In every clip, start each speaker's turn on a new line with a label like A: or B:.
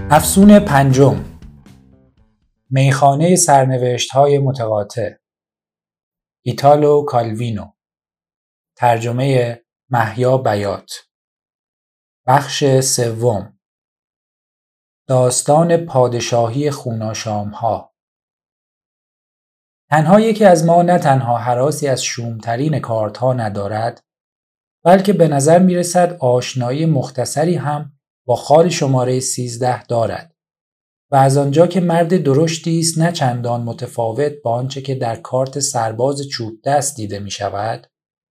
A: افسون پنجم، میخانه سرنوشت‌های متقاطع، ایتالو کالوینو. ترجمه محیا بیات. بخش سوم، داستان پادشاهی خوناشام‌ها. تنها یکی از ما نه تنها هراسی از شومترین کارت‌ها ندارد، بلکه به نظر میرسد آشنایی مختصری هم با خال شماره 13 دارد. و از آنجا که مرد درشتی است نه چندان متفاوت با آنچه که در کارت سرباز چوب دست دیده می شود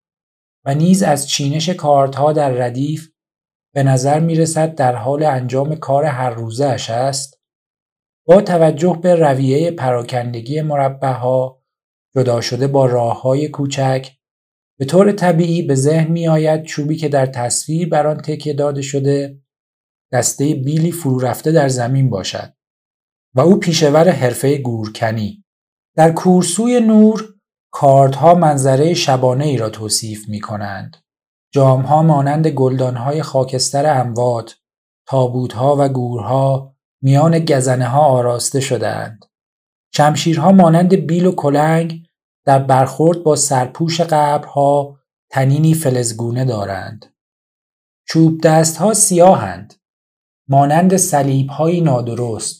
A: و نیز از چینش کارت‌ها در ردیف به نظر می رسد در حال انجام کار هر روزه اش است، با توجه به رویه پراکندگی مربع‌ها جدا شده با راه‌های کوچک، به طور طبیعی به ذهن می آید چوبی که در تصویر بر آن تکیه داده شده دسته بیلی فرو رفته در زمین باشد و او پیشور حرفه گورکنی. در کورسوی نور کاردها منظره شبانه ای را توصیف می کنند. جامها مانند گلدانهای خاکستر اموات، تابوتها و گورها میان گزنه ها آراسته شده‌اند. شمشیرها مانند بیل و کلنگ در برخورد با سرپوش قبرها تنینی فلزگونه دارند. چوب دستها سیاهند، مانند صلیب‌های نادرست.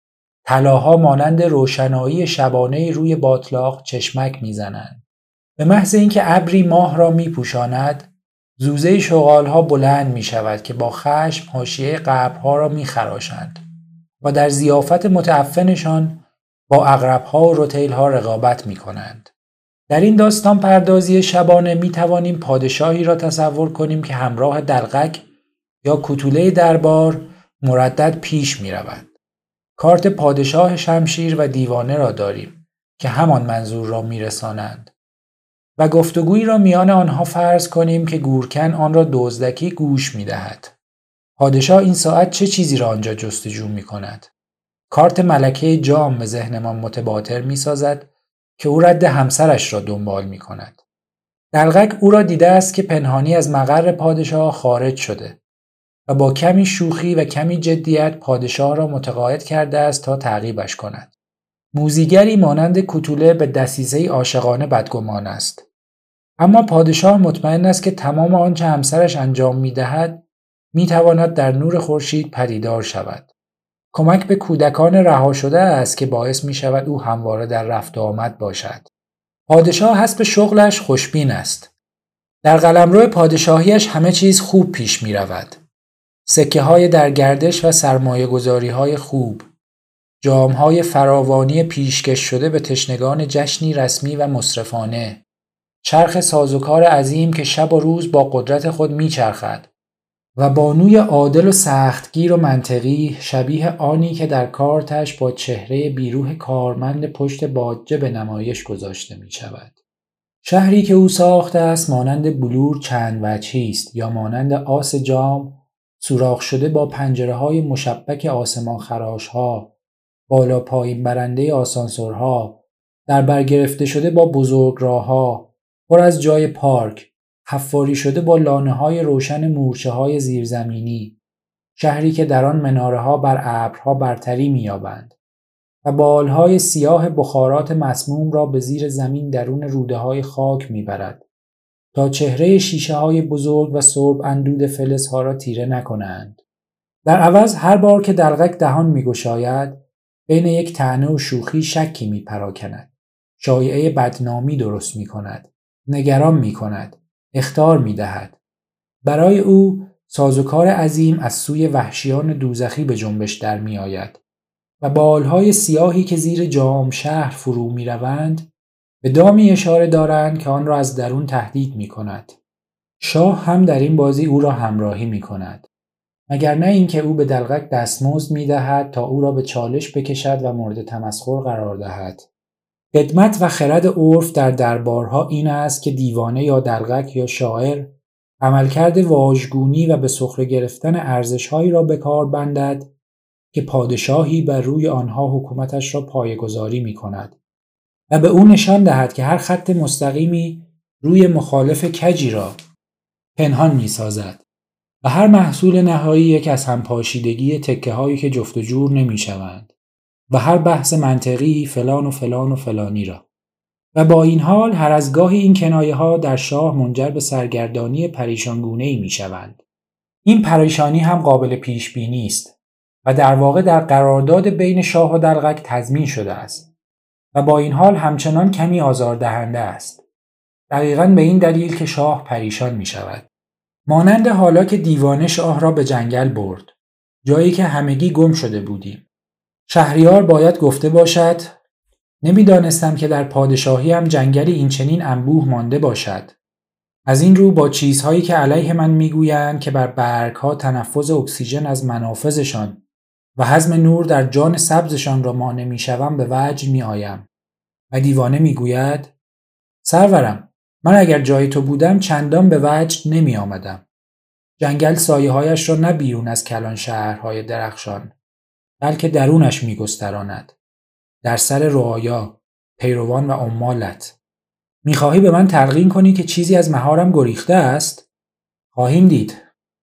A: طلاها مانند روشنایی شبانه روی باتلاق چشمک میزنند. به محض اینکه ابری ماه را میپوشاند، زوزه شغالها بلند میشود که با خشم حاشیه قبرها را میخراشند و در ضیافت متعفنشان با عقربها و رتیلها رقابت میکنند. در این داستان پردازی شبانه میتوانیم پادشاهی را تصور کنیم که همراه دلقک یا کوتوله دربار مردد پیش میرود. کارت پادشاه شمشیر و دیوانه را داریم که همان منظور را میرسانند و گفتگویی را میان آنها فرض کنیم که گورکن آن را دزدکی گوش میدهد. پادشاه این ساعت چه چیزی را آنجا جستجو میکند؟ کارت ملکه جام به ذهنمان متباتر میسازد که او رد همسرش را دنبال میکند. دلقک او را دیده است که پنهانی از مقر پادشاه خارج شده و با کمی شوخی و کمی جدیت پادشاه را متقاعد کرده است تا تعقیبش کند. موذیگری مانند کوتوله به دسیسه‌ای عاشقانه بدگمان است، اما پادشاه مطمئن است که تمام آنچه همسرش انجام می‌دهد می‌تواند در نور خورشید پدیدار شود. کمک به کودکان رها شده است که باعث می‌شود او همواره در رفت و آمد باشد. پادشاه حسب شغلش خوشبین است. در قلمرو پادشاهیش همه چیز خوب پیش می‌رود. سکه‌های در گردش و سرمایه‌گذاری‌های خوب، جام‌های فراوانی پیشکش شده به تشنگان جشنی رسمی و مصرفانه، چرخ سازوکار عظیم که شب و روز با قدرت خود می‌چرخد و بانوی عادل و سختگیر و منطقی شبیه آنی که در کارتش با چهره بیروح کارمند پشت باجه به نمایش گذاشته می‌شود. شهری که او ساخته است مانند بلور چند وجهی است یا مانند آس جام سوراخ شده با پنجره‌های مشبک آسمان خراش‌ها، بالا پایین برنده آسانسورها، در بر گرفته شده با بزرگراه‌ها، پر از جای پارک، حفاری شده با لانه‌های روشن مورچه‌های زیرزمینی، شهری که در آن مناره‌ها بر ابرها برتری می‌یابند و بالهای سیاه بخارات مسموم را به زیر زمین درون روده‌های خاک می‌برد تا چهره شیشه‌های بزرگ و سرب اندود فلزها را تیره نکنند. در عوض هر بار که دلقک دهان می‌گشاید، بین یک طعنه و شوخی شکی می‌پراکند، شایعه بدنامی درست می‌کند، نگران می‌کند، اخطار می‌دهد. برای او سازوکار عظیم از سوی وحشیان دوزخی به جنبش در می‌آید و بالهای سیاهی که زیر جام شهر فرو می‌روند به دامی اشاره دارند که آن را از درون تهدید می‌کند. شاه هم در این بازی او را همراهی می‌کند، مگر نه اینکه او به دلقک دستمزد می‌دهد تا او را به چالش بکشد و مورد تمسخر قرار دهد. خدمت و خرد عرف در دربارها این است که دیوانه یا دلقک یا شاعر عملکرد واژگونی و به سخره گرفتن ارزش‌هایی را به کار بندد که پادشاهی بر روی آنها حکومتش را پایه‌گذاری می‌کند و به او نشان دهد که هر خط مستقیمی روی مخالف کجی را پنهان می‌سازد. و هر محصول نهایی یک از همپاشیدگی تکه هایی که جفت و جور نمی شوند و هر بحث منطقی فلان و فلان و فلانی را. و با این حال هر از گاهی این کنایه ها در شاه منجر به سرگردانی پریشانگونه‌ای می شوند. این پریشانی هم قابل پیش بینی است و در واقع در قرارداد بین شاه و دلقک تضمین شده است و با این حال همچنان کمی آزاردهنده است. دقیقاً به این دلیل که شاه پریشان می شود. مانند حالا که دیوانه شاه را به جنگل برد، جایی که همگی گم شده بودیم. شهریار باید گفته باشد نمیدانستم که در پادشاهی هم جنگلی این چنین انبوه مانده باشد. از این رو با چیزهایی که علیه من میگویند که بر برگها تنفس اکسیژن از منافذشان و هضم نور در جان سبزشان را مانع میشوم به وجد میآیم. و دیوانه میگوید سرورم، من اگر جای تو بودم چندان به وجد نمی آمدم. جنگل سایه‌هایش را نه بیرون از کلان شهرهای درخشان بلکه درونش میگستراند، در سر رعایا، پیروان و عمالت. میخواهی به من تلقین کنی که چیزی از مهارم گریخته است؟ خواهیم دید.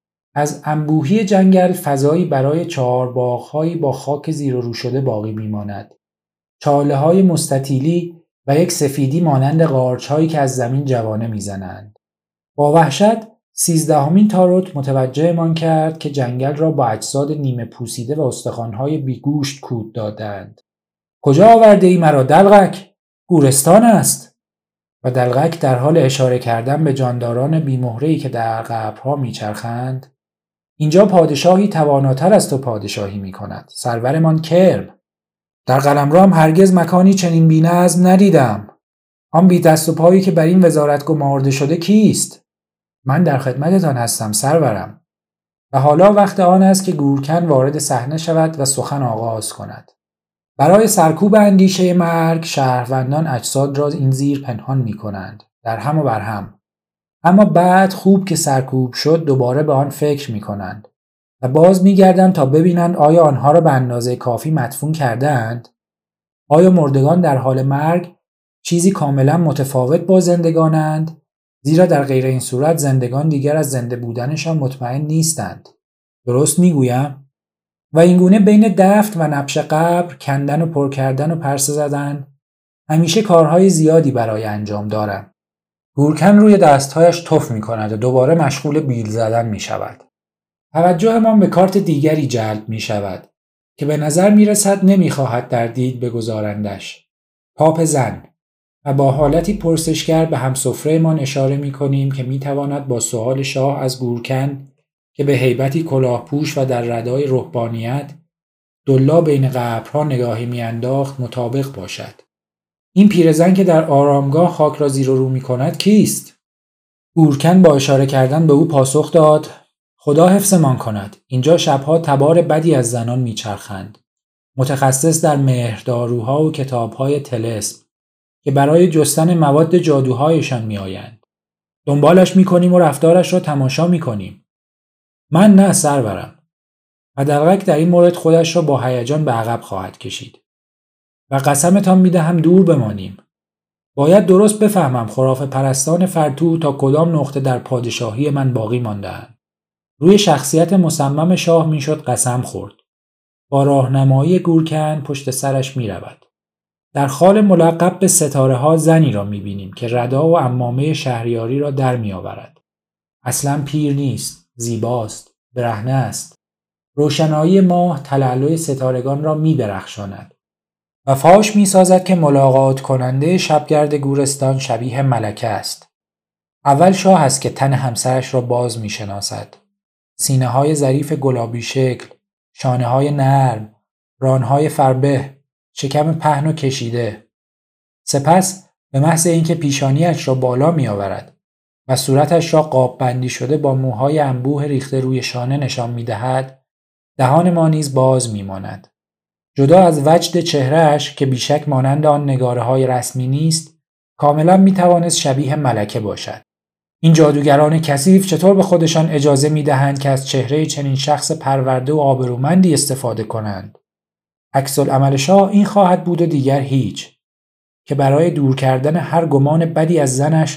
A: از انبوهی جنگل فضایی برای 4 باغ‌هایی با خاک زیر و رو شده باقی میماند. چاله‌های مستطیلی و یک سفیدی مانند قارچ‌هایی که از زمین جوانه میزنند. با وحشت 13مین تاروت متوجهمان کرد که جنگل را با اجساد نیمه پوسیده و استخوان‌های بیگوشت کود دادند. کجا آورده ای مرا دلقک؟ گورستان است. و دلقک در حال اشاره کردن به جانداران بیمهره‌ای که در قبرها میچرخند، اینجا پادشاهی تواناتر از تو پادشاهی میکند، سرورمان کرم. در قلمرو هم هرگز مکانی چنین بی‌نظم ندیدم. آن بی دست و پایی که بر این وزارت گمارده شده کیست؟ من در خدمتتان هستم سرورم. و حالا وقت آن است که گورکن وارد صحنه شود و سخن آغاز کند. برای سرکوب اندیشه مرگ شهروندان اجساد را این زیر پنهان می کنند، در هم و بر هم. اما بعد خوب که سرکوب شد دوباره به آن فکر می کنند و باز می گردند تا ببینند آیا آنها را به اندازه کافی مدفون کردند؟ آیا مردگان در حال مرگ چیزی کاملا متفاوت با زندگانند؟ زیرا در غیر این صورت زندگان دیگر از زنده بودنشان مطمئن نیستند. درست می گویم؟ و اینگونه بین دفن و نبش قبر، کندن و پر کردن و پرسه زدن همیشه کارهای زیادی برای انجام دارم. گورکن روی دستهایش تف می کند و دوباره مشغول بیل زدن می شود. توجه ما به کارت دیگری جلب می شود که به نظر می رسد نمی خواهد در دید بگذارندش. پاپ زن. و با حالتی پرسشگر به همسفره ما اشاره می کنیم که می تواند با سؤال شاه از گورکن که به هیبتی کلاهپوش و در ردای رهبانیت دلا بین قبرها نگاهی میانداخت مطابق باشد. این پیرزن که در آرامگاه خاک را زیر و رو می کند کیست؟ گورکن با اشاره کردن به او پاسخ داد خدا حفظمان کند. اینجا شبها تبار بدی از زنان میچرخند. متخصص در مهرداروها و کتابهای طلسم که برای جستن مواد جادوهایشان میآیند. دنبالش میکنیم و رفتارش را تماشا میکنیم. من نه سرورم. و دلقک در این مورد خودش را با هیجان به عقب خواهد کشید. و قسمتان میدهم دور بمانیم. باید درست بفهمم خرافه پرستان فرتو تا کدام نقطه در پادشاهی من باقی مانده‌اند. روی شخصیت مصمم شاه میشد قسم خورد. با راهنمایی گورکن پشت سرش میرود. در خال ملقب به ستاره ها زنی را میبینیم که ردا و عمامه شهریاری را در میآورد. اصلا پیر نیست، زیباست، برهنه است. روشنایی ماه تلالوی ستارگان را میدرخشاند و فاش میسازد که ملاقات کننده شبگرد گورستان شبیه ملکه است. اول شاه است که تن همسرش را باز میشناسد. سینه های ظریف گلابی شکل، شانه های نرم، ران های فربه، شکم پهن و کشیده. سپس به محض اینکه پیشانیش را بالا می آورد و صورتش را قاب بندی شده با موهای انبوه ریخته روی شانه نشان می دهد، دهان ما نیز باز می ماند. جدا از وجد چهرهش که بیشک مانند آن نگاره های رسمی نیست، کاملا می توانست شبیه ملکه باشد. این جادوگران کثیف چطور به خودشان اجازه می دهند که از چهره چنین شخص پرورده و آبرومندی استفاده کنند؟ عکس العمل شاه این خواهد بود و دیگر هیچ، که برای دور کردن هر گمان بدی از زنش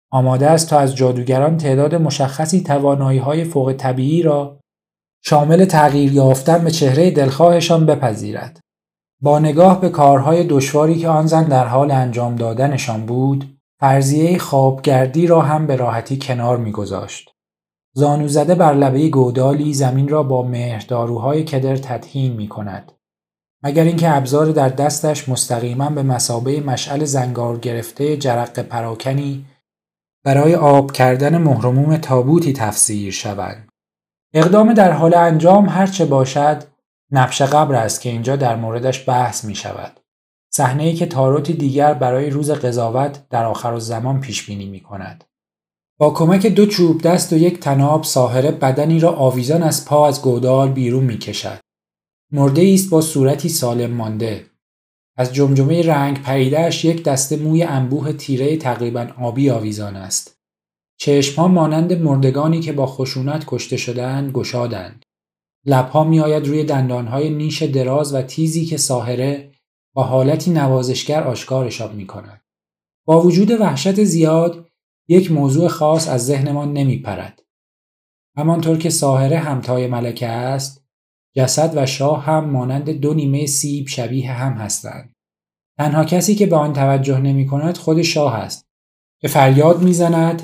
A: آماده است تا از جادوگران تعداد مشخصی توانایی‌های فوق طبیعی را شامل تغییر یافتن به چهره دلخواهشان بپذیرد. با نگاه به کارهای دشواری که آن زن در حال انجام دادنشان بود، فرضیه خوابگردی را هم به راحتی کنار می‌گذاشت. زانو زده بر لبه گودالی زمین را با مهرداروهای کدر تدهین می‌کند. مگر اینکه ابزار در دستش مستقیما به مثابه مشعل زنگار گرفته جرقه پراکنی برای آب کردن مهرموم تابوتی تفسیر شوند. اقدام در حال انجام هرچه باشد، نبش قبر است که اینجا در موردش بحث می شود. صحنه‌ای که تاروتی دیگر برای روز قضاوت در آخرالزمان پیش بینی می کند. با کمک 2 چوب دست و 1 طناب ساحره بدنی را آویزان از پا از گودال بیرون می کشد. مرده است با صورتی سالم مانده. از جمجمه رنگ پریده‌اش 1 دسته موی انبوه تیره تقریباً آبی آویزان است. چشم‌ها مانند مردگانی که با خشونت کشته شده‌اند گشادند. لب‌ها می‌آید روی دندان‌های نیش دراز و تیزی که ساحره با حالتی نوازشگر آشکارشان می‌کند. با وجود وحشت زیاد، 1 موضوع خاص از ذهنمان نمی‌پرد. همانطور که ساحره همتای ملکه است، جسد و شاه هم مانند 2 نیمه سیب شبیه هم هستند. تنها کسی که به آن توجه نمی‌کند خود شاه است که فریاد می‌زند: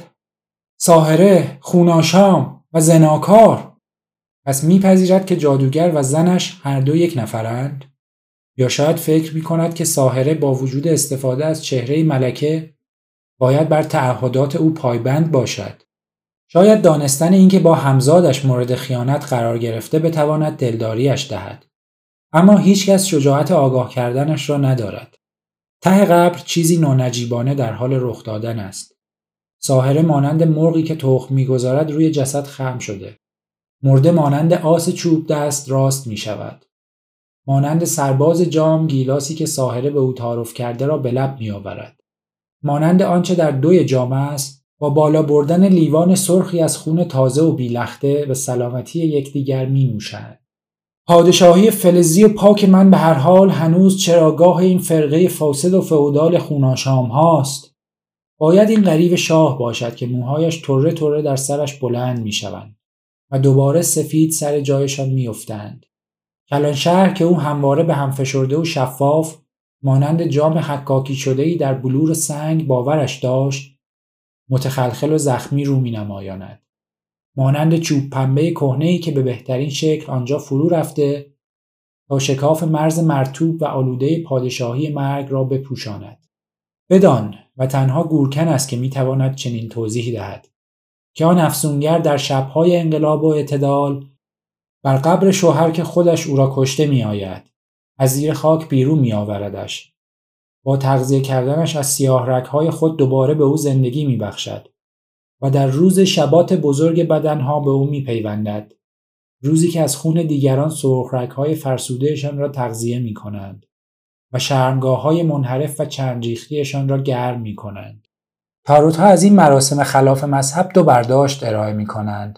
A: ساحره، خوناشام و زناکار. پس میپذیرد که جادوگر و زنش هر دو 1 نفرند؟ یا شاید فکر میکند که ساحره با وجود استفاده از چهره ملکه باید بر تعهدات او پایبند باشد. شاید دانستن اینکه با همزادش مورد خیانت قرار گرفته بتواند دلداریش دهد. اما هیچ کس شجاعت آگاه کردنش را ندارد. ته قبر چیزی نانجیبانه در حال رخ دادن است. ساحره مانند مرغی که تخم می‌گذارد روی جسد خم شده. مرده مانند آس چوب دست راست می شود. مانند سرباز جام گیلاسی که ساحره به او تعارف کرده را به لب می آورد. مانند آنچه در 2 جام است، با بالا بردن لیوان سرخی از خون تازه و بیلخته به سلامتی یکدیگر می نوشند. پادشاهی فلزی و پاک من به هر حال هنوز چراگاه این فرقه فاسد و فئودال خوناشام هاست. باید این غریو شاه باشد که موهایش طره طره در سرش بلند می شوند و دوباره سفید سر جایشان می افتند. کلانشهر که او همواره به هم فشرده و شفاف مانند جام حکاکی شده‌ای در بلور سنگ باورش داشت، متخلخل و زخمی رو می نمایاند. مانند چوب پنبه کهنه‌ای که به بهترین شکل آنجا فرو رفته تا شکاف مرز مرطوب و آلوده پادشاهی مرگ را بپوشاند. بدان و تنها گورکن است که می تواند چنین توضیحی دهد که آن افسونگر در شب‌های انقلاب و اعتدال بر قبر شوهر که خودش او را کشته می آید. از زیر خاک بیرون می آوردش. با تغذیه کردنش از سیاه رگ‌های خود دوباره به او زندگی می بخشد و در روز شبات بزرگ بدنها به او می پیوندد. روزی که از خون دیگران سرخ رگ‌های فرسودهشان را تغذیه می کنند و شرمگاه‌های منحرف و چندریختیشان را گرم می کنند. تاروت‌ها از این مراسم خلاف مذهب 2 برداشت ارائه می کنند.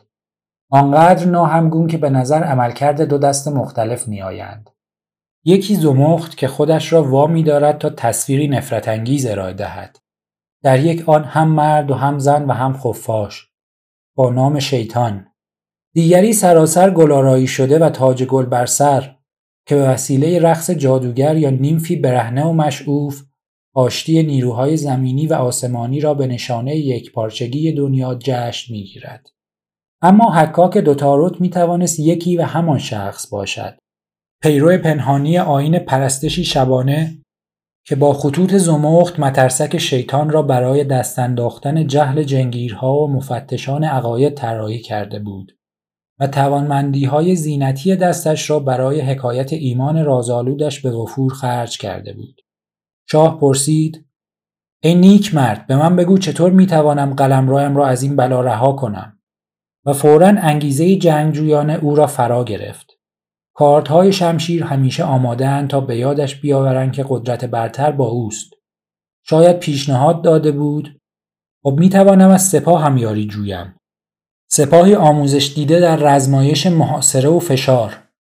A: آنقدر ناهمگون که به نظر عملکرد 2 دست مختلف می آیند. یکی زمخت که خودش را وامی دارد تا تصویری نفرت انگیز ارائه دهد. در یک آن هم مرد و هم زن و هم خفاش با نام شیطان. دیگری سراسر گلارایی شده و تاج گل بر سر که به وسیله رقص جادوگر یا نیمفی برهنه و مشعوف آشتی نیروهای زمینی و آسمانی را به نشانه یکپارچگی دنیا جشن می‌گیرد. اما حکاک 2 تاروت می‌توانست یکی و همان شخص باشد. پیرو پنهانی آیین پرستشی شبانه که با خطوط زمخت مترسک شیطان را برای دست انداختن جهل جنگیرها و مفتشان عقاید طراحی کرده بود و توانمندی‌های زینتی دستش را برای حکایت ایمان رازآلودش به وفور خرج کرده بود. شاه پرسید: ای نیک مرد، به من بگو چطور میتوانم قلمرویم را از این بلا رها کنم؟ و فوراً انگیزه جنگجویانه او را فرا گرفت. کارت‌های شمشیر همیشه آماده‌اند تا به یادش بیاورند که قدرت برتر با اوست. شاید پیشنهاد داده بود: خب میتوانم از سپاه هم یاری جویم. سپاهی آموزش دیده در رزمایش محاصره و فشار،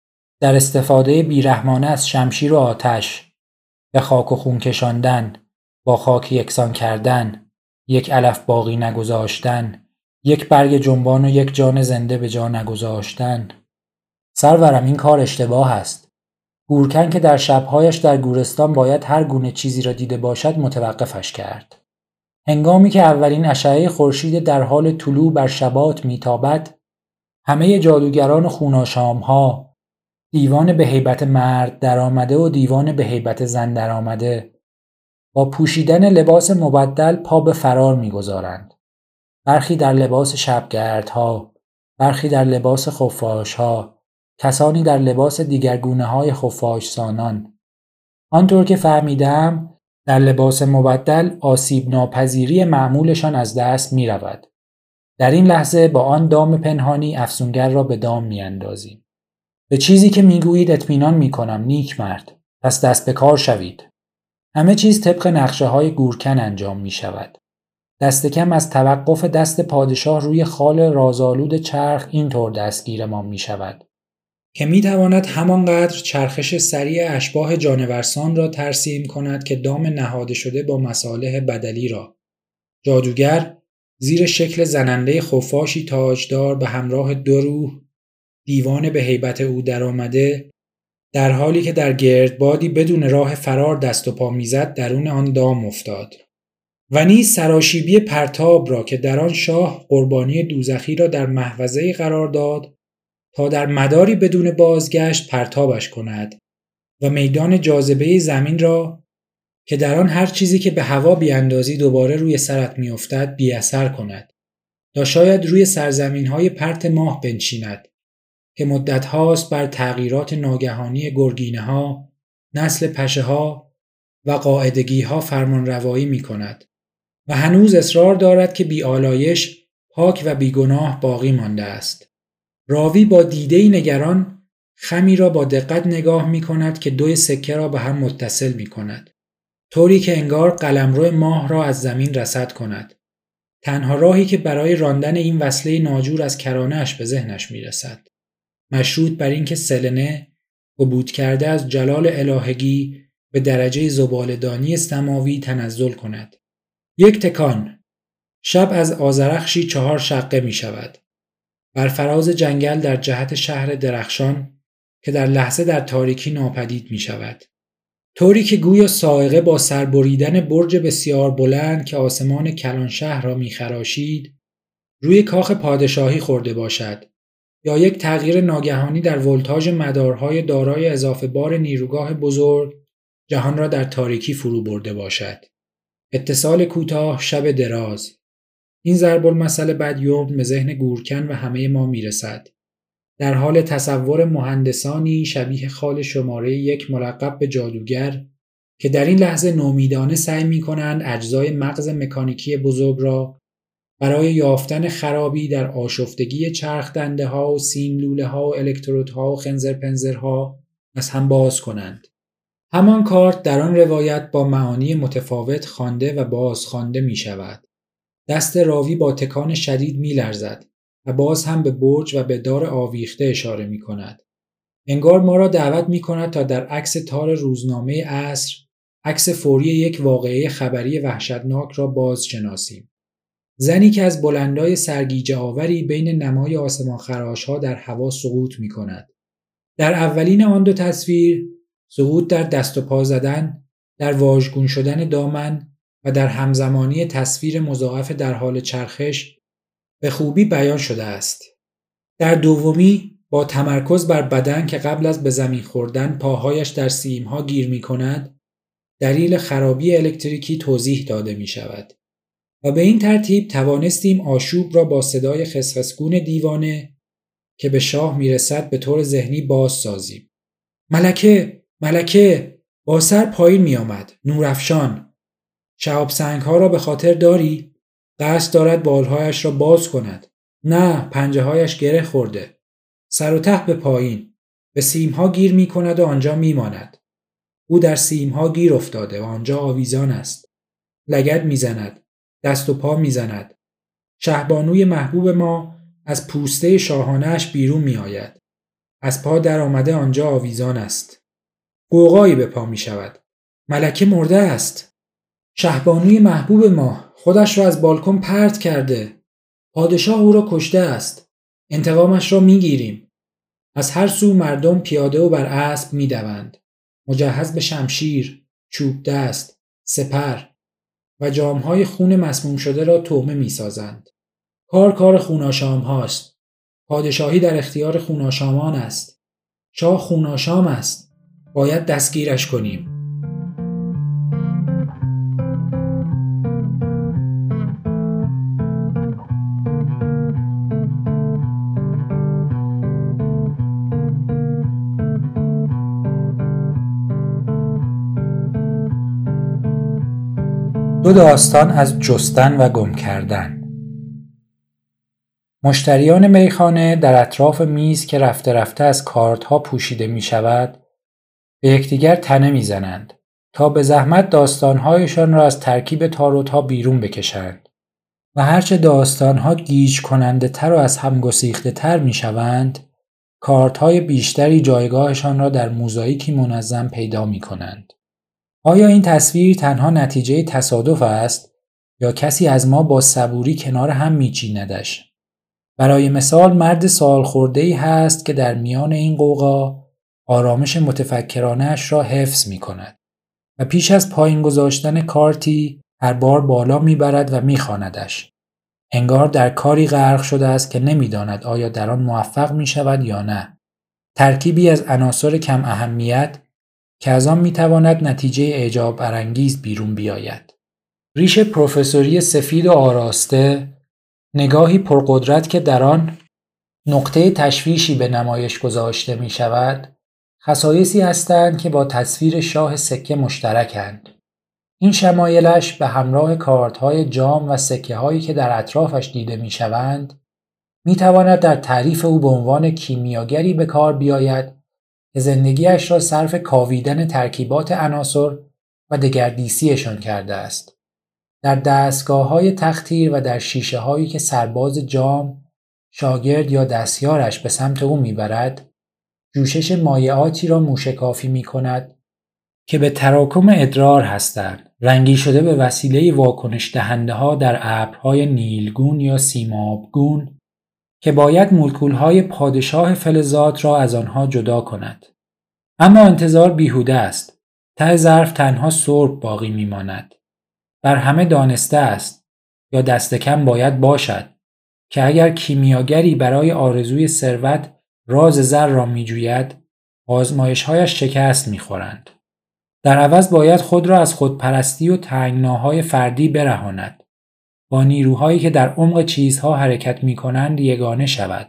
A: در استفاده بیرحمانه از شمشیر و آتش، به خاک و خون کشاندن، با خاک یکسان کردن، یک علف باقی نگذاشتن، یک برگ جنبان و یک جان زنده به جا نگذاشتن. سرورم این کار اشتباه است. گورکن که در شبهایش در گورستان باید هر گونه چیزی را دیده باشد متوقفش کرد. هنگامی که اولین اشعه خورشید در حال طلوع بر شبات میتابد، همه جادوگران خوناشام‌ها، دیوان به هیبت مرد درآمده و دیوان به هیبت زن درآمده، با پوشیدن لباس مبدل پا به فرار میگذارند. برخی در لباس شبگردها، برخی در لباس خفاشها، کسانی در لباس دیگرگونه‌های خفاشسانان. آنطور که فهمیدم در لباس مبدل آسیب ناپذیری معمولشان از دست می رود. در این لحظه با آن دام پنهانی افسونگر را به دام می اندازیم. به چیزی که می گویید اطمینان می کنم نیک مرد. پس دست به کار شوید. همه چیز طبق نقشه های گورکن انجام می شود. دست کم از توقف دست پادشاه روی خال رازآلود چرخ اینطور دستگیر ما می شود که می تواند همانقدر چرخش سریع اشباح جانورسان را ترسیم کند که دام نهاده شده با مصالح بدلی را. جادوگر زیر شکل زننده خفاشی تاجدار به همراه 2 روح دیوان به هیبت او درآمده، در حالی که در گردبادی بدون راه فرار دست و پا میزد درون آن دام افتاد و نیز سراشیبی پرتاب را که در آن شاه قربانی دوزخی را در محفظه‌ای قرار داد تا در مداری بدون بازگشت پرتابش کند و میدان جاذبه زمین را که در آن هر چیزی که به هوا بیاندازی دوباره روی سرت میافتد بی اثر کند تا شاید روی سرزمین‌های پرت ماه بنشیند که مدت هاست بر تغییرات ناگهانی گرگینه‌ها، نسل پشه‌ها و قاعدگی‌ها فرمانروایی می‌کند و هنوز اصرار دارد که بی آلایش، پاک و بیگناه باقی مانده است. راوی با دیده‌ای نگران خمی را با دقت نگاه می‌کند که 2 سکه را به هم متصل می‌کند، طوری که انگار قلمرو ماه را از زمین رصد کند. تنها راهی که برای راندن این وصله ناجور از کرانه‌اش به ذهنش می‌رسد، مشروط بر اینکه سلنه عبور کرده از جلال الهگی به درجه زباله‌دانی سماوی تنزل کند. یک تکان. شب از آذرخشی 4 شقه می شود. بر فراز جنگل در جهت شهر درخشان که در لحظه در تاریکی ناپدید می شود. طوری که گویا صاعقه با سربریدن برج بسیار بلند که آسمان کلان شهر را می خراشید روی کاخ پادشاهی خورده باشد یا یک تغییر ناگهانی در ولتاژ مدارهای دارای اضافه بار نیروگاه بزرگ جهان را در تاریکی فرو برده باشد. اتصال کوتاه، شب دراز. این ضرب المثل بدیوم به ذهن گورکن و همه ما میرسد. در حال تصور مهندسانی شبیه خال شماره 1 ملقب به جادوگر که در این لحظه نومیدانه سعی می‌کنند اجزای مغز مکانیکی بزرگ را برای یافتن خرابی در آشفتگی چرخ دنده ها و سیم لوله ها و الکترودها و خنزر پنزرها از هم باز کنند. همان کارت در آن روایت با معانی متفاوت خوانده و باز خوانده می شود. دست راوی با تکان شدید می لرزد و باز هم به برج و به دار آویخته اشاره می کند. انگار ما را دعوت می کند تا در عکس تار روزنامه عصر عکس فوری یک واقعه خبری وحشتناک را باز شناسیم. زنی که از بلندای سرگیجه آوری بین نمای آسمان خراش‌ها در هوا سقوط می کند. در اولین آن 2 تصویر سقوط در دست و پا زدن، در واژگون شدن دامن و در همزمانی تصویر مضاعف در حال چرخش به خوبی بیان شده است. در دومی با تمرکز بر بدن که قبل از به زمین خوردن پاهایش در سیم‌ها گیر می کند، دلیل خرابی الکتریکی توضیح داده می شود. و به این ترتیب توانستیم آشوب را با صدای خسخسگون دیوانه که به شاه میرسد به طور ذهنی باز سازیم. ملکه با سر پایین می آمد. نورافشان. شهاب سنگ‌ها را به خاطر داری؟ قصد دارد بالهایش را باز کند. نه، پنجه هایش گره خورده. سر و ته به پایین. به سیم‌ها گیر می کند و آنجا می ماند. او در سیم‌ها گیر افتاده و آنجا آویزان است. لگد می زند. دست و پا می زند. شهبانوی محبوب ما از پوسته شاهانه‌اش بیرون می آید. از پا در آمده آنجا آویزان است. قوقایی به پا می شود. ملکه مرده است. شهبانوی محبوب ما، خودش را از بالکن پرت کرده. پادشاه او را کشته است. انتقامش را میگیریم. از هر سو مردم پیاده و بر اسب میدوند. مجهز به شمشیر، چوب دست، سپر و جامهای خون مسموم شده را طعمه میسازند. کار خوناشام هاست. پادشاهی در اختیار خوناشامان است. شاه خوناشام است. باید دستگیرش کنیم. دو داستان از جستن و گم کردن. مشتریان میخانه در اطراف میز که رفته رفته از کارت‌ها پوشیده می شود به یکدیگر تنه می زنند تا به زحمت داستان‌هایشان را از ترکیب تاروت‌ها بیرون بکشند و هرچه داستان‌ها گیج کننده تر و از هم گسیخته تر می شوند کارت‌های بیشتری جایگاهشان را در موزاییکی منظم پیدا می کنند. آیا این تصویر تنها نتیجه تصادف است یا کسی از ما با صبوری کنار هم میچیندش؟ برای مثال مرد سالخورده‌ای هست که در میان این غوغا آرامش متفکرانه‌اش را حفظ می‌کند و پیش از پایین گذاشتن کارتی هر بار بالا میبرد و میخواندش. انگار در کاری غرق شده است که نمیداند آیا در آن موفق میشود یا نه. ترکیبی از عناصر کم اهمیت که از آن میتواند نتیجه اعجاب برانگیز بیرون بیاید. ریش پروفسوری سفید و آراسته، نگاهی پرقدرت که در آن نقطه تشویشی به نمایش گذاشته می شود، خصایصی هستند که با تصویر شاه سکه مشترکند. این شمایلش به همراه کارت‌های جام و سکه‌هایی که در اطرافش دیده می شوند، می تواند در تعریف او به عنوان کیمیاگری به کار بیاید که زندگیش را صرف کاویدن ترکیبات عناصر و دگردیسیشان کرده است. در دستگاه‌های تقطیر و در شیشه‌هایی که سرباز جام، شاگرد یا دستیارش به سمت او میبرد، جوشش مایعاتی را موشکافی می‌کند که به تراکم ادرار هستند، رنگی شده به وسیله واکنش دهنده‌ها در ابرهای نیلگون یا سیمابگون که باید مولکول‌های پادشاه فلزات را از آنها جدا کند. اما انتظار بیهوده است. ته ظرف تنها سرب باقی می‌ماند. بر همه دانسته است یا دست کم باید باشد که اگر کیمیاگری برای آرزوی ثروت راز زر را می‌جوید، آزمایش‌هایش شکست می‌خورند. در عوض باید خود را از خودپرستی و تنگناهای فردی برهاند. با نیروهایی که در عمق چیزها حرکت می‌کنند یگانه شود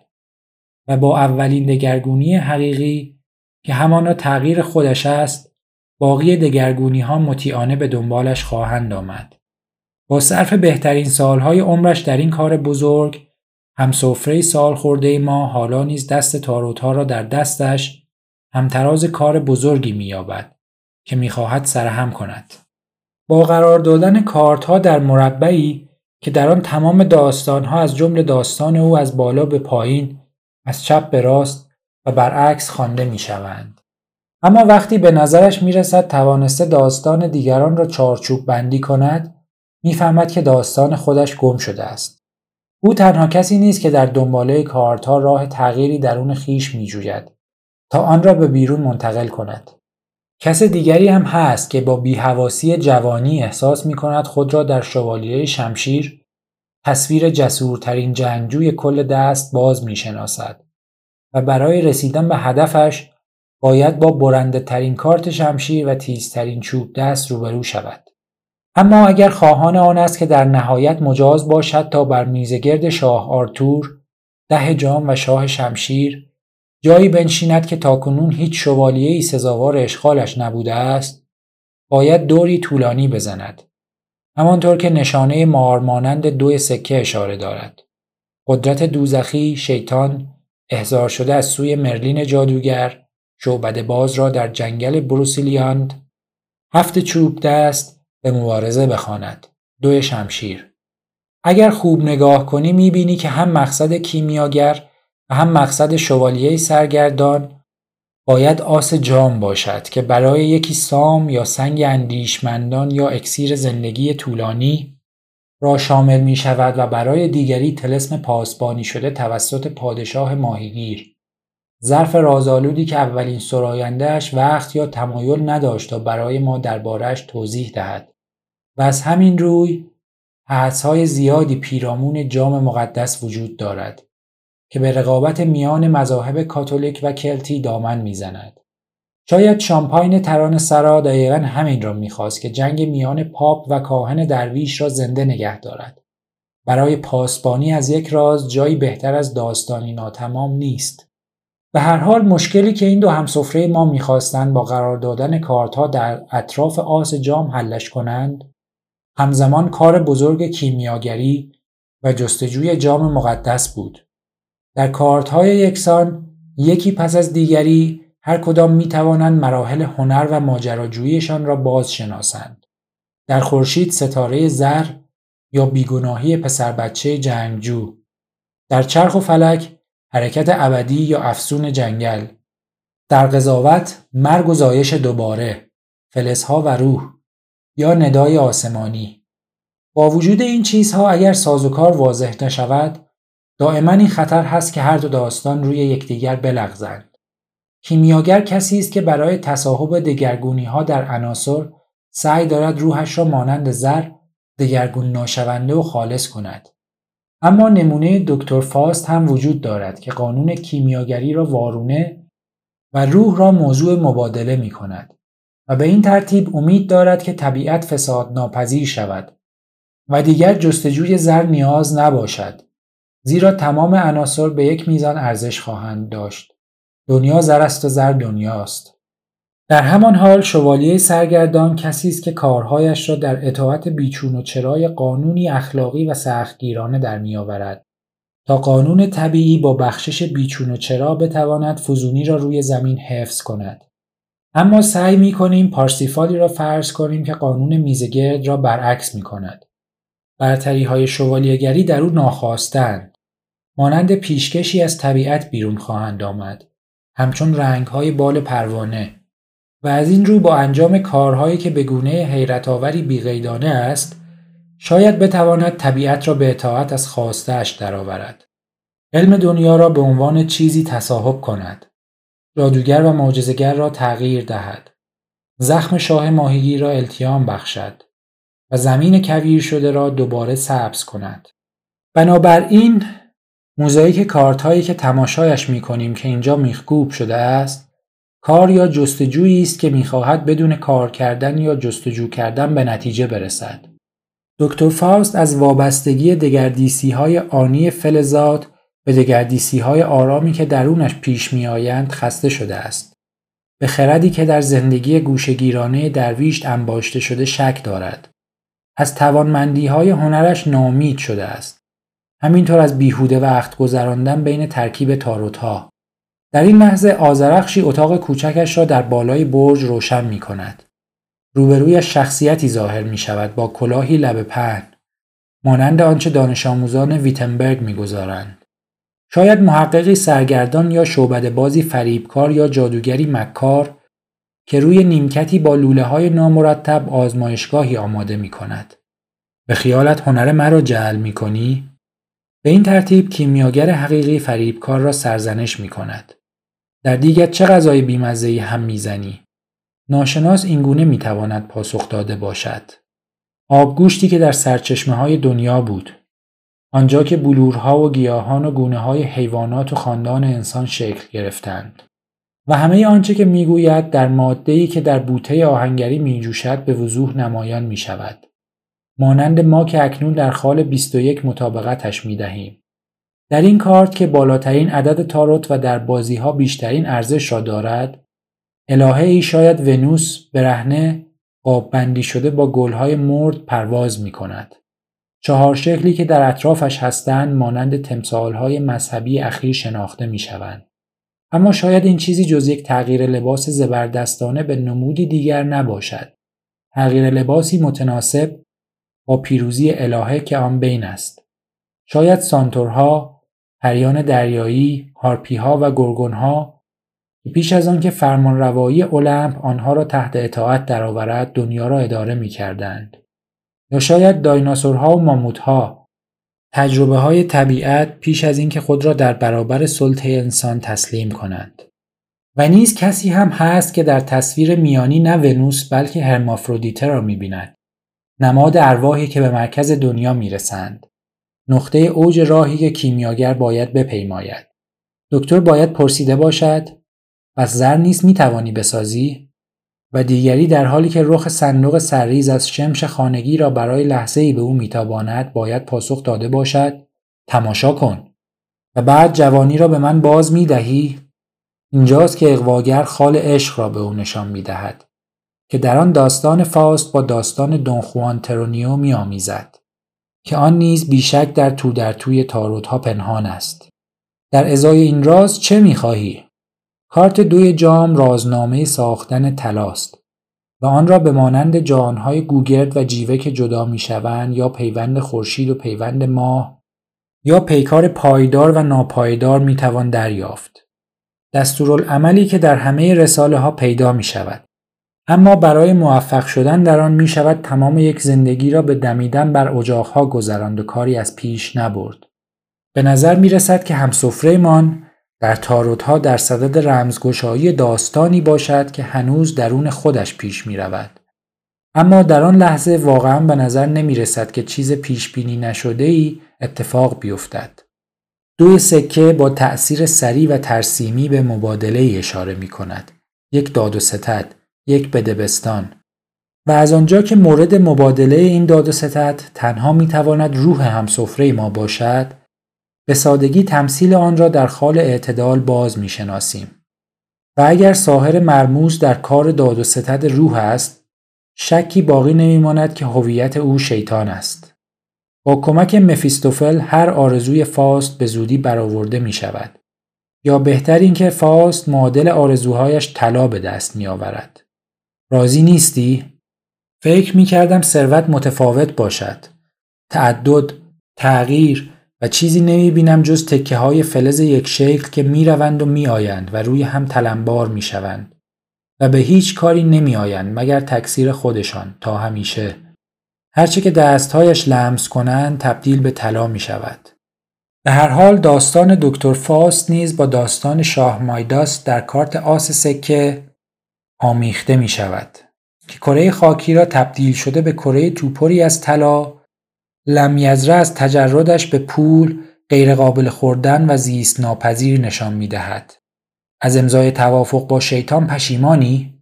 A: و با اولین دگرگونی حقیقی که همانا تغییر خودش است، باقی دگرگونی‌ها مطیعانه به دنبالش خواهند آمد. با صرف بهترین سالهای عمرش در این کار بزرگ، همسفره سالخورده ما حالا نیز دست تاروت‌ها را در دستش همتراز کار بزرگی می‌یابد که می‌خواهد سرهم کند. با قرار دادن کارت‌ها در مربعی که در آن تمام داستان‌ها از جمله داستان او از بالا به پایین، از چپ به راست و برعکس خوانده می‌شوند. اما وقتی به نظرش می‌رسد توانسته داستان دیگران را چارچوب بندی کند، می‌فهمد که داستان خودش گم شده است. او تنها کسی نیست که در دنباله کارت‌ها راه تغییری درون خیش می‌جوید تا آن را به بیرون منتقل کند. کس دیگری هم هست که با بی‌حواسی جوانی احساس می‌کند خود را در شوالیه شمشیر، تصویر جسورترین جنگجوی کل دست باز می‌شناسد و برای رسیدن به هدفش باید با برنده ترین کارت شمشیر و تیزترین چوب دست روبرو شود. اما اگر خواهان آن است که در نهایت مجاز باشد تا بر میزگرد شاه آرتور، 10 جام و شاه شمشیر جایی بنشیند که تاکنون هیچ شوالیه‌ای سزاوار اشغالش نبوده است، باید دوری طولانی بزند. همانطور که نشانه مارمانند 2 سکه اشاره دارد. قدرت دوزخی، شیطان، احضار شده از سوی مرلین جادوگر، شعبده باز را در جنگل بروسیلیاند، 7 چوب دست به مبارزه بخواند. 2 شمشیر. اگر خوب نگاه کنی میبینی که هم مقصد کیمیاگر و هم مقصد شوالیه سرگردان باید آس جام باشد که برای یکی سام یا سنگ اندیشمندان یا اکسیر زندگی طولانی را شامل می شود و برای دیگری طلسم پاسبانی شده توسط پادشاه ماهیگیر. ظرف رازآلودی که اولین سراینده‌اش وقت یا تمایل نداشت تا برای ما درباره‌اش توضیح دهد و از همین روی حدس‌های زیادی پیرامون جام مقدس وجود دارد که به رقابت میان مذاهب کاتولیک و کلتی دامن میزند. شاید شامپاین ترانه‌سرا دقیقاً همین را می‌خواست که جنگ میان پاپ و کاهن درویش را زنده نگه دارد. برای پاسبانی از یک راز جایی بهتر از داستانی ناتمام نیست. به هر حال مشکلی که این دو همسفره ما می‌خواستند با قرار دادن کارت‌ها در اطراف آس جام حلش کنند، همزمان کار بزرگ کیمیاگری و جستجوی جام مقدس بود. در کارت‌های یکسان، یکی پس از دیگری، هر کدام می‌توانند مراحل هنر و ماجراجوییشان را باز شناسند. در خورشید ستاره زر یا بیگناهی پسر بچه جنگجو. در چرخ و فلک حرکت ابدی یا افسون جنگل. در قضاوت مرگ و زایش دوباره، فلزها و روح یا ندای آسمانی. با وجود این چیزها اگر سازوکار واضح نشود، دائما این خطر هست که هر دو داستان روی یکدیگر بلغزند. کیمیاگر کسی است که برای تصاحب دگرگونی‌ها در عناصر سعی دارد روحش را مانند زر دگرگون ناشونده و خالص کند. اما نمونه دکتر فاست هم وجود دارد که قانون کیمیاگری را وارونه و روح را موضوع مبادله می کند و به این ترتیب امید دارد که طبیعت فساد ناپذیر شود و دیگر جستجوی زر نیاز نباشد، زیرا تمام عناصر به یک میزان ارزش خواهند داشت. دنیا زر است و زر دنیاست. در همان حال شوالیه سرگردان کسی است که کارهایش را در اطاعت بیچون و چرای قانونی اخلاقی و سختگیرانه در میآورد تا قانون طبیعی با بخشش بیچون و چرا بتواند فزونی را روی زمین حفظ کند. اما سعی می‌کنیم پارسیفالی را فرض کنیم که قانون میزگرد را برعکس می‌کند. برتری‌های شوالیه‌گری در او ناخواسته‌اند. مانند پیشکشی از طبیعت بیرون خواهند آمد، همچون رنگ‌های بال پروانه، و از این رو با انجام کارهایی که به گونه حیرت‌آوری بی‌قیدانه است، شاید بتواند طبیعت را به اطاعت از خواسته‌اش درآورد. علم دنیا را به عنوان چیزی تصاحب کند. جادوگر و معجزه‌گر را تغییر دهد. زخم شاه ماهیگیر را التیام بخشد و زمین کویر شده را دوباره سبز کند. بنابراین موزاییک کارت‌هایی که تماشایش می‌کنیم که اینجا میخکوب شده است، کار یا جستجویی است که می‌خواهد بدون کار کردن یا جستجو کردن به نتیجه برسد. دکتر فاست از وابستگی دگردیسی‌های آنی فلزات به دگردیسی‌های آرامی که درونش پیش می‌آیند خسته شده است. به خردی که در زندگی گوشه‌گیرانه درویش انباشته شده شک دارد. از توانمندی‌های هنرش ناامید شده است. همینطور از بیهوده وقت گذراندن بین ترکیب تاروت‌ها. در این لحظه آذرخشی اتاق کوچکش را در بالای برج روشن می‌کند. روبرویش شخصیتی ظاهر می‌شود با کلاهی لبه پهن، مانند آنچه دانش آموزان ویتنبرگ می‌گذارند. شاید محققی سرگردان یا شعبده‌بازی فریبکار یا جادوگری مکار که روی نیمکتی با لوله‌های نامرتب آزمایشگاهی آماده می‌کند. به خیالت هنر مرا جعل می‌کنی؟ به این ترتیب کیمیاگر حقیقی فریبکار را سرزنش می‌کند. در دیگت چه غذای بیمزه‌ای هم می‌زنی؟ ناشناس اینگونه می‌تواند پاسخ داده باشد. آبگوشتی که در سرچشمه‌های دنیا بود، آنجا که بلورها و گیاهان و گونه‌های حیوانات و خاندان انسان شکل گرفتند و همه آنچه که می‌گوید در ماده‌ای که در بوته آهنگری می‌جوشد به وضوح نمایان می‌شود، مانند ما که اکنون در خال 21 مطابقتش می‌دهیم. در این کارت که بالاترین عدد تاروت و در بازی‌ها بیشترین ارزش را دارد، الهه‌ای شاید ونوس برهنه قاب بندی شده با گل‌های مرد پرواز می‌کند. 4 شکلی که در اطرافش هستند مانند تمثال‌های مذهبی اخیر شناخته می‌شوند. اما شاید این چیزی جز یک تغییر لباس زبردستانه به نمودی دیگر نباشد. تغییر لباسی متناسب با پیروزی الهه که آن بین است. شاید سانتورها، پریان دریایی، هارپی‌ها و گورگون‌ها که پیش از آن که فرمانروایی المپ آنها را تحت اطاعت درآورد دنیا را اداره می‌کردند. یا شاید دایناسورها و ماموتها، تجربه های طبیعت پیش از اینکه خود را در برابر سلطه انسان تسلیم کنند. و نیز کسی هم هست که در تصویر میانی نه ونوس بلکه هرمافرودیته را می‌بیند. نماد ارواحی که به مرکز دنیا میرسند. نقطه اوج راهی که کیمیاگر باید بپیماید. دکتر باید پرسیده باشد: پس زر نیز میتوانی بسازی؟ و دیگری در حالی که رخ صندوق سرریز از شمش خانگی را برای لحظه‌ای به او میتاباند باید پاسخ داده باشد: تماشا کن. و بعد جوانی را به من باز میدهی؟ اینجاست که اغواگر خال عشق را به او نشان میدهد که در آن داستان فاست با داستان دون خوان ترونیو می‌آمیزد که آن نیز بیشک در تو در توی تاروت‌ها پنهان است. در ازای این راز چه می‌خواهی؟ کارت 2 جام رازنامه ساختن طلاست و آن را به مانند جهان‌های گوگرد و جیوه که جدا می‌شوند یا پیوند خورشید و پیوند ماه یا پیکار پایدار و ناپایدار می‌توان دریافت. دستورالعملی که در همه رساله ها پیدا می شود. اما برای موفق شدن در آن می شود تمام یک زندگی را به دمیدن بر اجاقها گذراند و کاری از پیش نبرد. به نظر می رسد که همسفره‌مان در تاروت‌ها در صدد رمزگشایی داستانی باشد که هنوز درون خودش پیش می رود. اما در آن لحظه واقعا به نظر نمی رسد که چیز پیش بینی نشده‌ای اتفاق بیفتد. 2 سکه با تأثیر سریع و ترسیمی به مبادله اشاره می کند. یک داد و ستد، یک بدبستان. و از آنجا که مورد مبادله این داد و ستد تنها می تواند روح همسفره ما باشد، به سادگی تمثیل آن را در خال اعتدال باز می شناسیم. و اگر ساحر مرموز در کار داد و ستد روح است، شکی باقی نمی ماند که هویت او شیطان است. با کمک مفیستوفل هر آرزوی فاست به زودی برآورده می شود. یا بهتر این که فاست معادل آرزوهایش طلا به دست می آورد. راضی نیستی؟ فکر می کردم ثروت متفاوت باشد. تعدد، تغییر و چیزی نمی بینم جز تکه های فلز یک شکل که می روند و می آیند و روی هم تلمبار می شوند. و به هیچ کاری نمی آیند مگر تکثیر خودشان تا همیشه. هرچه که دستهایش لمس کنند تبدیل به طلا می شود. به هر حال داستان دکتر فاست نیز با داستان شاه مایداس در کارت آس سکه آمیخته می شود که کره خاکی را تبدیل شده به کره توپری از طلا، لمیزره از تجردش به پول غیر قابل خوردن و زیست ناپذیر نشان می دهد. از امضای توافق با شیطان پشیمانی؟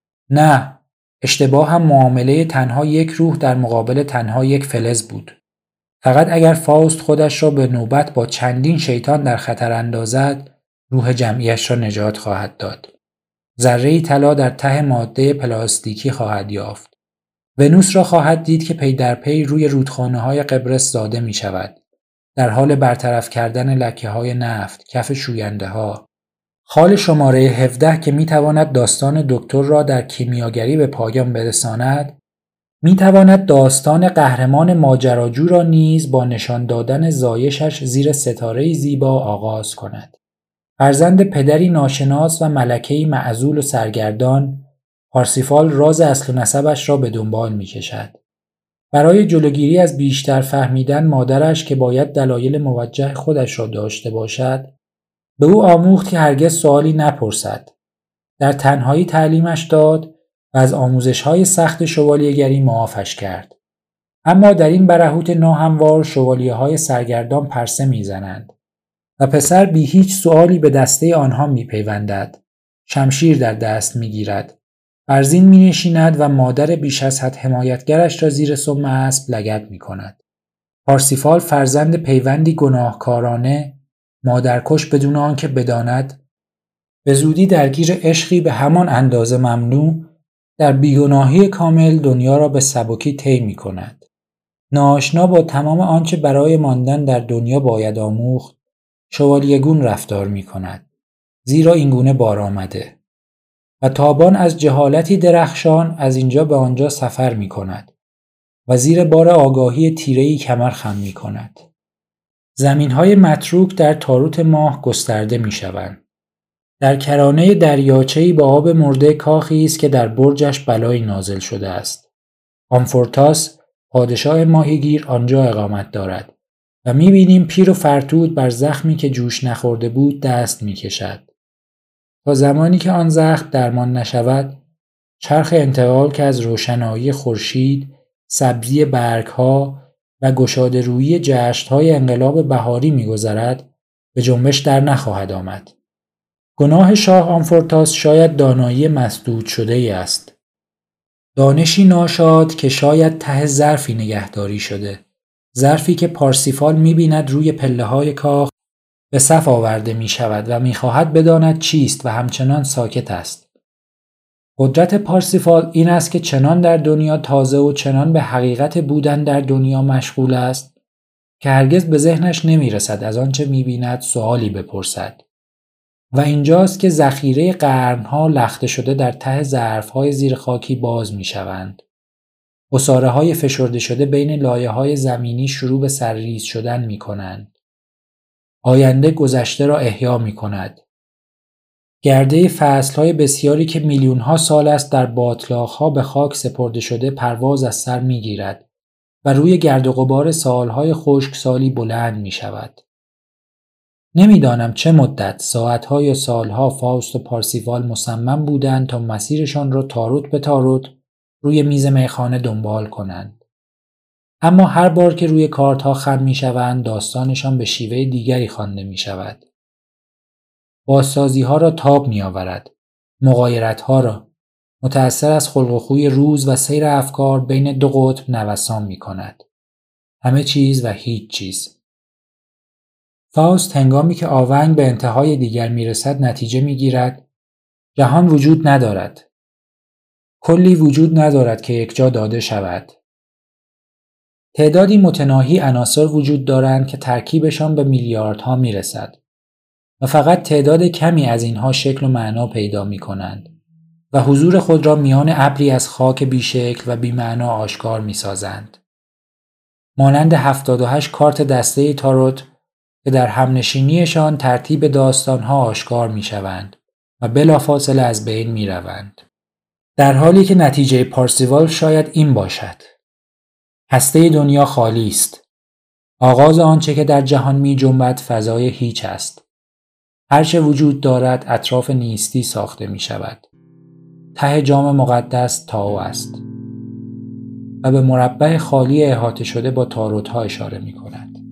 A: نه. اشتباه هم معامله تنها یک روح در مقابل تنها یک فلز بود. فقط اگر فاست خودش را به نوبت با چندین شیطان در خطر اندازد، روح جمعیش را نجات خواهد داد. ذره‌ای طلا در ته ماده پلاستیکی خواهد یافت. ونوس را خواهد دید که پی در پی روی رودخانه‌های قبرس زاده می شود. در حال برطرف کردن لکه‌های نفت، کف شوینده‌ها. خال شماره 17 که می تواند داستان دکتر را در کیمیاگری به پایان برساند، می تواند داستان قهرمان ماجراجو را نیز با نشان دادن زایشش زیر ستاره زیبا آغاز کند. فرزند پدری ناشناس و ملکه‌ای معزول و سرگردان، پارسیفال راز اصل و نسبش را به دنبال می کشد. برای جلوگیری از بیشتر فهمیدن مادرش که باید دلایل موجه خودش را داشته باشد، به او آموخت که هرگز سوالی نپرسد. در تنهایی تعلیمش داد و از آموزش‌های سخت شوالیه‌گری معافش کرد. اما در این برهوت ناهموار شوالیه‌های سرگردان پرسه می‌زنند و پسر بی هیچ سوالی به دسته آنها می‌پیوندد. شمشیر در دست می‌گیرد. بر زین می‌نشیند و مادر بیش از حد حمایتگرش را زیر سم اسب لگد می‌کند. پارسیفال فرزند پیوندی گناهکارانه، مادرکش بدون آنکه بداند، به زودی درگیر عشقی به همان اندازه ممنوع در بیگناهی کامل دنیا را به سبکی طی می‌کند. ناآشنا با تمام آنچه برای ماندن در دنیا باید آموخت، شوالیه‌گون رفتار می‌کند. زیرا اینگونه بار آمده. و تابان از جهالتی درخشان از اینجا به آنجا سفر می‌کند و زیر بار آگاهی تیره‌ای کمر خم می‌کند. زمین‌های متروک در تاروت ماه گسترده می‌شوند. در کرانه دریاچه‌ای با آب مرده کاخی است که در برجش بلایی نازل شده است. آمفورتاس پادشاه ماهیگیر آنجا اقامت دارد و می‌بینیم پیر و فرتود بر زخمی که جوش نخورده بود دست می‌کشد. تا زمانی که آن زخم درمان نشود، چرخ انتقال که از روشنایی خورشید، سبزی برگ‌ها و گشاده رویی جشن‌های انقلاب بهاری می‌گذرد، به جنبش در نخواهد آمد. گناه شاه آمفورتاس شاید دانایی مسدود شده‌ای است. دانشی ناشاد که شاید ته ظرفی نگهداری شده. ظرفی که پارسیفال می‌بیند روی پله‌های کاخ به صف آورده می‌شود و می‌خواهد بداند چیست و همچنان ساکت است. قدرت پارسیفال این است که چنان در دنیا تازه و چنان به حقیقت بودن در دنیا مشغول است که هرگز به ذهنش نمی‌رسد از آنچه می‌بیند سؤالی بپرسد. و اینجاست که ذخیره قرنها لخته شده در ته ظرف‌های زیر خاکی باز می‌شوند. عصاره‌های فشرده شده بین لایه‌های زمینی شروع به سرریز شدن می‌کنند. آینده گذشته را احیا می‌کند. گرده فصل‌های بسیاری که میلیون‌ها سال است در باتلاق‌ها به خاک سپرده شده پرواز از سر می‌گیرد و روی گرد و غبار سال‌های خشکسالی بلند می‌شود. نمیدانم چه مدت، ساعت‌ها یا سال‌ها فاوست و پارسیفال مصمم بودند تا مسیرشان را تاروت به تاروت روی میز میخانه دنبال کنند. اما هر بار که روی کارت‌ها خم می‌شوند، داستانشان به شیوه دیگری خوانده می‌شود. بازسازی‌ها را تاب می‌آورد، مغایرت‌ها را، متأثر از خلق و خوی روز و سیر افکار بین دو قطب نوسان می‌کند. همه چیز و هیچ چیز. فاوست هنگامی که آونگ به انتهای دیگر میرسد نتیجه میگیرد جهان وجود ندارد. کلی وجود ندارد که یکجا داده شود. تعدادی متناهی عناصر وجود دارند که ترکیبشان به میلیاردها میرسد و فقط تعداد کمی از اینها شکل و معنا پیدا میکنند و حضور خود را میان ابری از خاک بیشکل و بی‌معنا آشکار میسازند. مانند 78 کارت دسته تاروت که در همنشینیشان ترتیب داستانها آشکار میشوند و بلافاصله از بین میروند. در حالی که نتیجه پارسیفال شاید این باشد: هسته دنیا خالی است. آغاز آنچه که در جهان می جنبد فضای هیچ است. هرچه وجود دارد اطراف نیستی ساخته می شود. ته جام مقدس تائو است و به مربع خالی احاطه شده با تاروت‌ها اشاره می کند.